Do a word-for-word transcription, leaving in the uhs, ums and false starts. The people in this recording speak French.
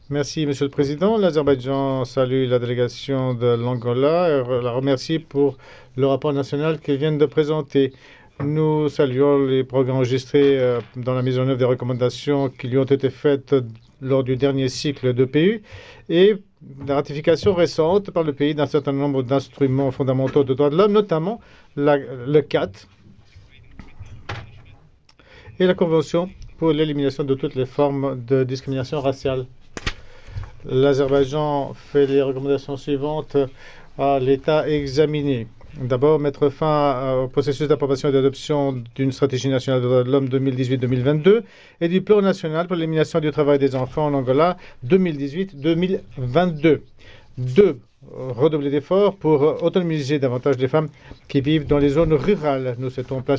Merci, Monsieur le Président. L'Azerbaïdjan salue la délégation de l'Angola et la remercie pour le rapport national qu'ils viennent de présenter. Nous saluons les progrès enregistrés euh, dans la mise en œuvre des recommandations qui lui ont été faites lors du dernier cycle de P U et la ratification récente par le pays d'un certain nombre d'instruments fondamentaux de droits de l'homme, notamment la- le C A T et la Convention pour l'élimination de toutes les formes de discrimination raciale. L'Azerbaïdjan fait les recommandations suivantes à l'État examiné. D'abord, mettre fin au processus d'approbation et d'adoption d'une stratégie nationale des droits de l'homme deux mille dix-huit deux mille vingt-deux et du plan national pour l'élimination du travail des enfants en Angola deux mille dix-huit deux mille vingt-deux. Deux, redoubler d'efforts pour autonomiser davantage les femmes qui vivent dans les zones rurales. Nous souhaitons